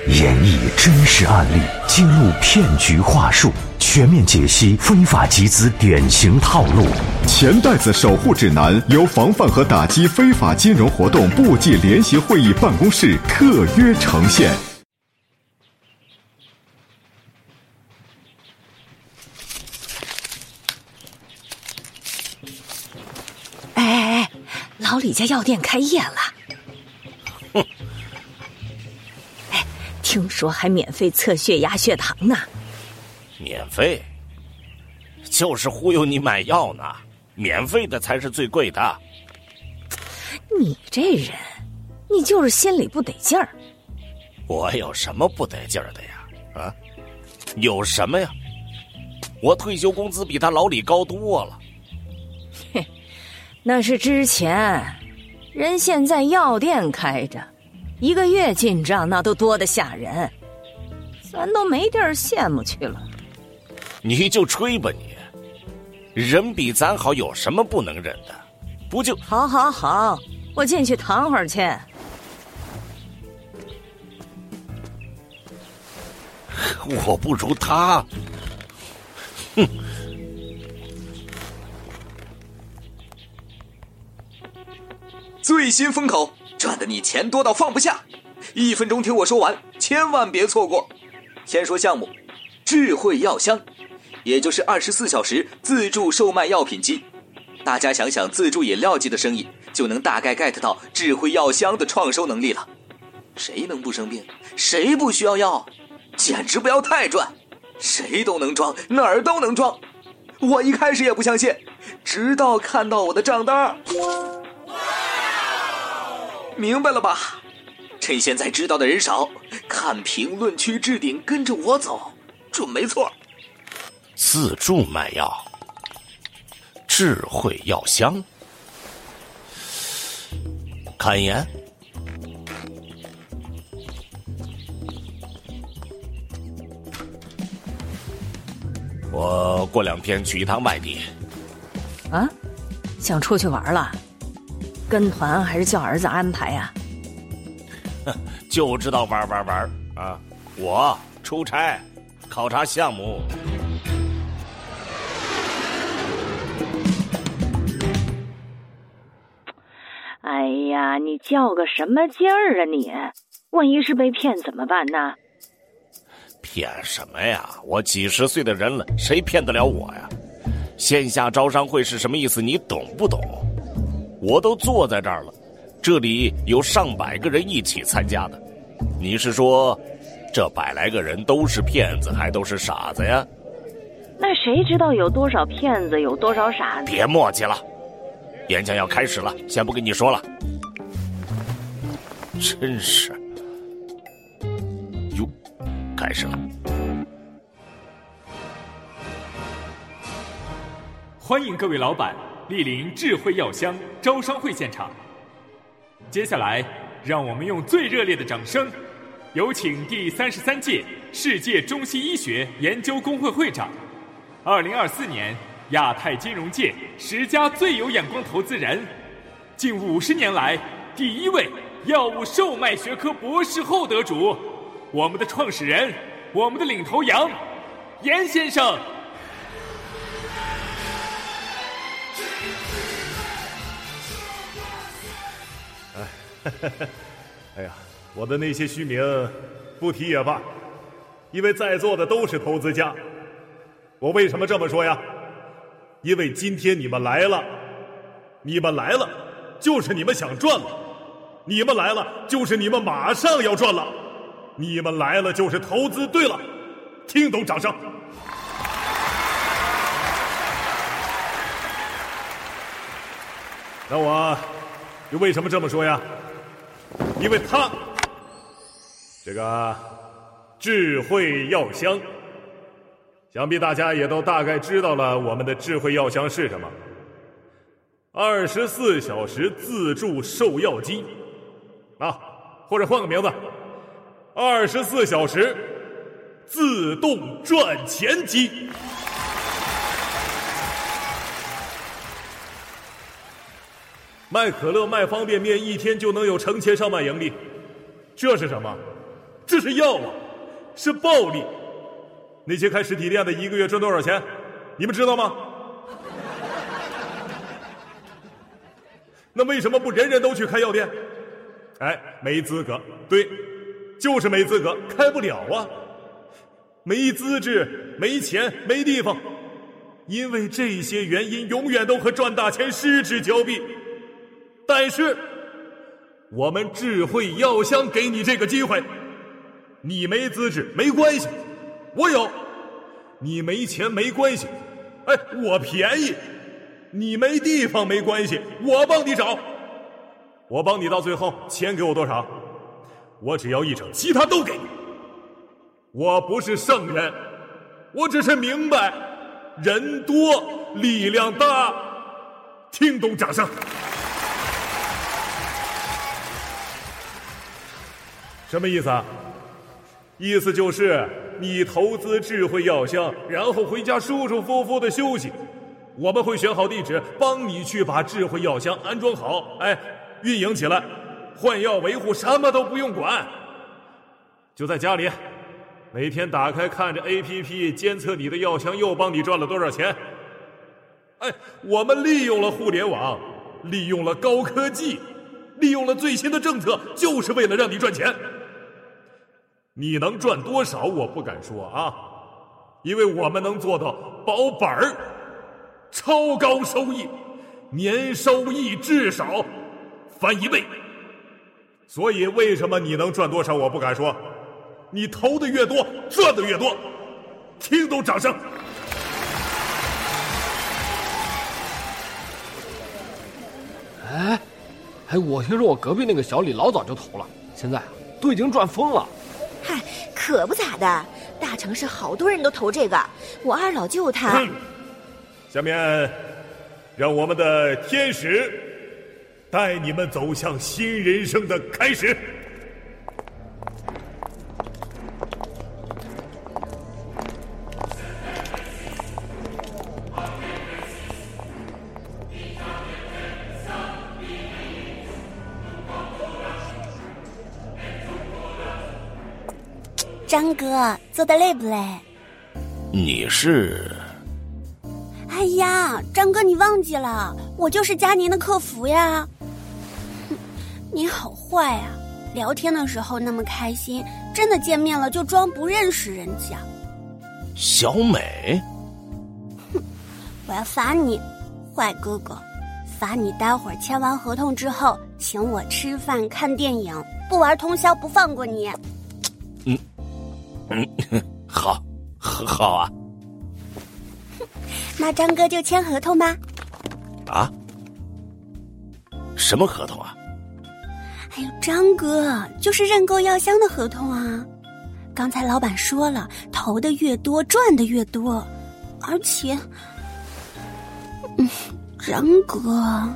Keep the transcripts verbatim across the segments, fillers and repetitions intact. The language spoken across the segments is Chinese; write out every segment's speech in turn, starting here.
演绎真实案例，揭露骗局话术，全面解析非法集资典型套路。 钱袋子守护指南由防范和打击非法金融活动部际联席会议办公室特约呈现。 哎哎哎，老李家药店开业了。 哼。 哎，听说还免费测血压血糖呢。 免费？就是忽悠你买药呢，免费的才是最贵的。 你这人，你就是心里不得劲儿。 我有什么不得劲儿的呀？啊，有什么呀？我退休工资比他老李高多了。 嘿，那是之前，人现在药店开着，一个月进账那都多得吓人，咱都没地儿羡慕去了。 你就吹吧你，人比咱好有什么不能忍的？不就…… 好好好，我进去躺会儿去。 我不如他。哼。 最新风口，赚得你钱多到放不下。一分钟听我说完，千万别错过。先说项目，智慧药箱，也就是二十四小时自助售卖药品机。大家想想自助饮料机的生意，就能大概 get 到智慧药箱的创收能力了。谁能不生病？谁不需要药？简直不要太赚，谁都能装，哪儿都能装。我一开始也不相信，直到看到我的账单。明白了吧？趁现在知道的人少，看评论区置顶，跟着我走，准没错。 自助卖药，智慧药箱，看一眼。我过两天去一趟外地。 啊？想出去玩了？跟团还是叫儿子安排呀？ 就知道玩玩玩啊！我出差考察项目。 哎呀，你较个什么劲儿啊你？万一是被骗怎么办呢？ 骗什么呀？我几十岁的人了，谁骗得了我呀？线下招商会是什么意思？你懂不懂？我都坐在这儿了，这里有上百个人一起参加的。你是说，这百来个人都是骗子，还都是傻子呀？ 那谁知道有多少骗子，有多少傻子？ 别磨叽了，演讲要开始了，先不跟你说了。真是，哟，开始了。 欢迎各位老板莅临智慧药箱招商会现场。接下来，让我们用最热烈的掌声，有请第三十三届世界中西医学研究工会会长，二零二四年亚太金融界十佳最有眼光投资人，近五十年来第一位药物售卖学科博士后得主，我们的创始人，我们的领头羊，严先生。 哎呀，我的那些虚名不提也罢，因为在座的都是投资家。我为什么这么说呀？因为今天你们来了，你们来了就是你们想赚了，你们来了就是你们马上要赚了，你们来了就是投资对了。听懂掌声。那我又为什么这么说呀？因为他这个智慧药箱，想必大家也都大概知道了我们的智慧药箱是什么。二十四小时自助售药机啊，或者换个名字，二十四小时自动赚钱机。卖可乐卖方便面，一天就能有成千上万盈利，这是什么？ 这是要啊，是暴利。那些开实体店的一个月赚多少钱，你们知道吗？那为什么不人人都去开药店？哎，没资格，对，就是没资格，开不了啊。没资质，没钱，没地方，因为这些原因永远都和赚大钱失之交臂。但是我们智慧药箱给你这个机会，你没资质没关系，我有；你没钱没关系，哎，我便宜；你没地方没关系，我帮你找。我帮你到最后，钱给我多少？我只要一成，其他都给你。我不是圣人，我只是明白，人多力量大。听懂掌声。什么意思啊？意思就是你投资智慧药箱，然后回家舒舒服服的休息，我们会选好地址，帮你去把智慧药箱安装好，哎，运营起来，换药维护什么都不用管，就在家里每天打开看着 A P P 监测你的药箱又帮你赚了多少钱。哎，我们利用了互联网，利用了高科技，利用了最新的政策，就是为了让你赚钱。你能赚多少我不敢说啊，因为我们能做到保本儿，超高收益，年收益至少翻一倍。所以为什么你能赚多少我不敢说，你投的越多赚的越多。听懂掌声。 哎哎，我听说我隔壁那个小李老早就投了，现在都已经赚疯了。 嗨，可不咋的，大城市好多人都投这个，我二老舅他、 嗯、下面让我们的天使带你们走向新人生的开始。 张哥，做得累不累？ 你是？ 哎呀，张哥，你忘记了，我就是佳宁的客服呀。你好坏啊，聊天的时候那么开心，真的见面了就装不认识人家。 小美， 哼，我要罚你，坏哥哥，罚你待会儿签完合同之后，请我吃饭看电影，不玩通宵不放过你。 嗯。嗯，好，好啊。 那张哥就签合同吧。 啊？什么合同啊？ 哎呦，张哥，就是认购药箱的合同啊。刚才老板说了，投的越多，赚的越多，而且，嗯，张哥，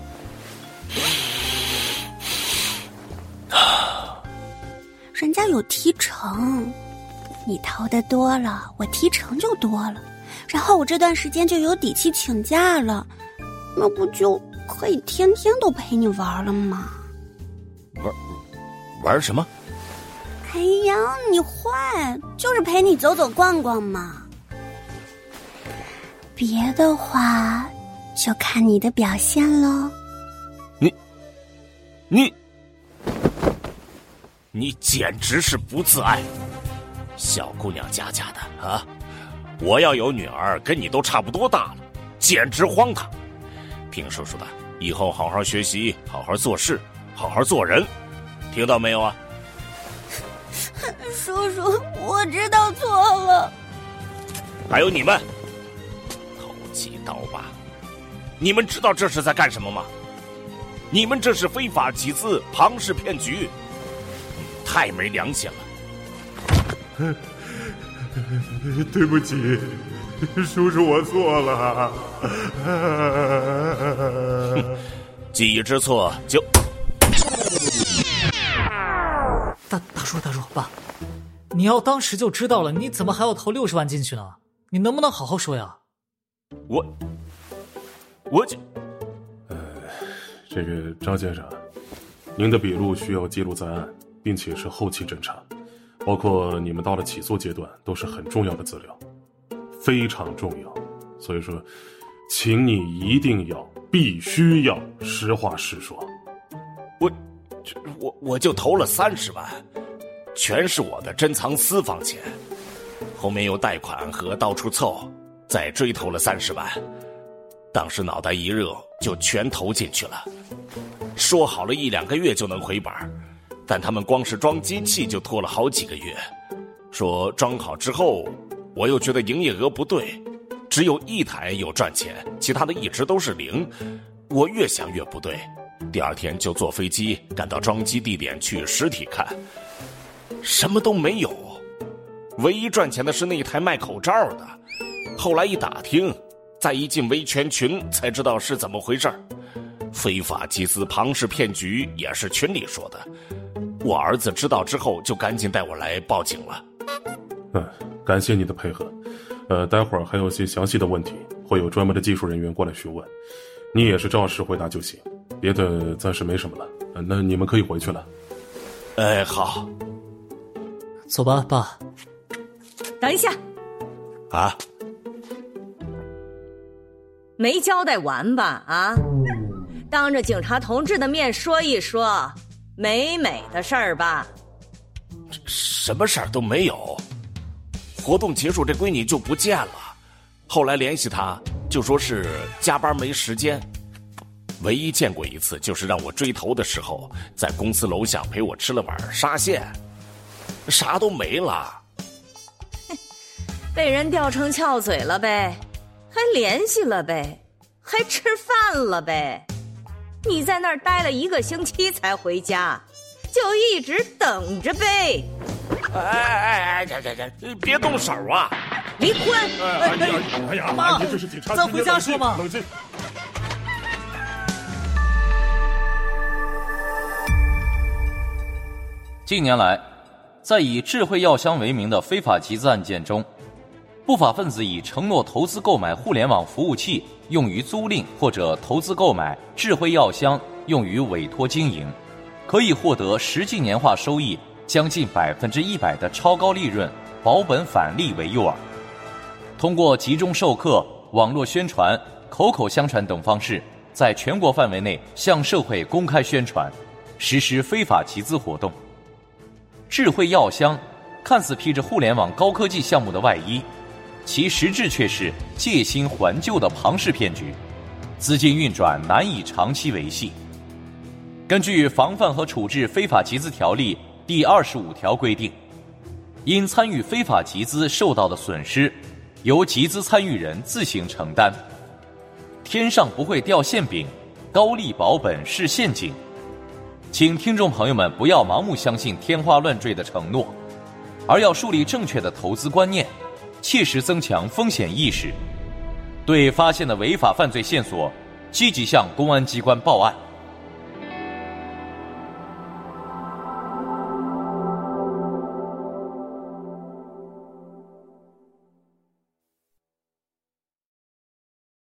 人家有提成。你投的多了，我提成就多了，然后我这段时间就有底气请假了，那不就可以天天都陪你玩了吗？ 玩玩什么？ 哎呀，你坏，就是陪你走走逛逛嘛。别的话就看你的表现咯。 你你你简直是不自爱，小姑娘家家的啊！我要有女儿跟你都差不多大了，简直荒唐。听叔叔的，以后好好学习，好好做事，好好做人，听到没有啊？ 叔叔，我知道错了。 还有你们，投机倒把，你们知道这是在干什么吗？你们这是非法集资，庞氏骗局，太没良心了。 对不起，叔叔，我错了。 既知错就…… 大大叔，大叔，爸，你要当时就知道了，你怎么还要投六十万进去呢？你能不能好好说呀？ 我，我就…… 呃，这个张先生，您的笔录需要记录在案，并且是后期侦查。 包括你们到了起诉阶段都是很重要的资料，非常重要。所以说请你一定要必须要实话实说。 我我我就投了三十万，全是我的珍藏私房钱，后面又贷款和到处凑，再追投了三十万。当时脑袋一热就全投进去了，说好了一两个月就能回本，但他们光是装机器就拖了好几个月。说装好之后，我又觉得营业额不对，只有一台有赚钱，其他的一直都是零。我越想越不对，第二天就坐飞机赶到装机地点去实体看，什么都没有，唯一赚钱的是那一台卖口罩的。后来一打听，再一进维权群才知道是怎么回事。非法集资庞氏骗局也是群里说的，我儿子知道之后就赶紧带我来报警了。 嗯，感谢你的配合。呃，待会儿还有些详细的问题，会有专门的技术人员过来询问，你也是照实回答就行，别的暂时没什么了。呃、那你们可以回去了。 哎，好。 走吧，爸。 等一下。 啊？ 没交代完吧？啊？当着警察同志的面说一说美美的事儿吧。 什么事儿都没有，活动结束这闺女就不见了，后来联系她就说是加班没时间，唯一见过一次就是让我追头的时候在公司楼下陪我吃了碗沙县，啥都没了。 被人吊成翘嘴了呗，还联系了呗，还吃饭了呗。你在那儿待了一个星期才回家，就一直等着呗。 哎哎哎哎哎！别动手啊！ 离婚！ 哎呀哎呀！ 妈， 这是警察， 咱回家说嘛。 冷静。 近年来，在以智慧药箱为名的非法集资案件中，不法分子以承诺投资购买互联网服务器用于租赁，或者投资购买智慧药箱用于委托经营，可以获得实际年化收益将近百分之一百的超高利润，保本返利为诱饵，通过集中授课、网络宣传、口口相传等方式，在全国范围内向社会公开宣传，实施非法集资活动。智慧药箱看似披着互联网高科技项目的外衣，其实质却是借新还旧的庞氏骗局，资金运转难以长期维系。根据《防范和处置非法集资条例》第二十五条规定，因参与非法集资受到的损失，由集资参与人自行承担。天上不会掉馅饼，高利保本是陷阱。请听众朋友们不要盲目相信天花乱坠的承诺，而要树立正确的投资观念，切实增强风险意识。对发现的违法犯罪线索，积极向公安机关报案。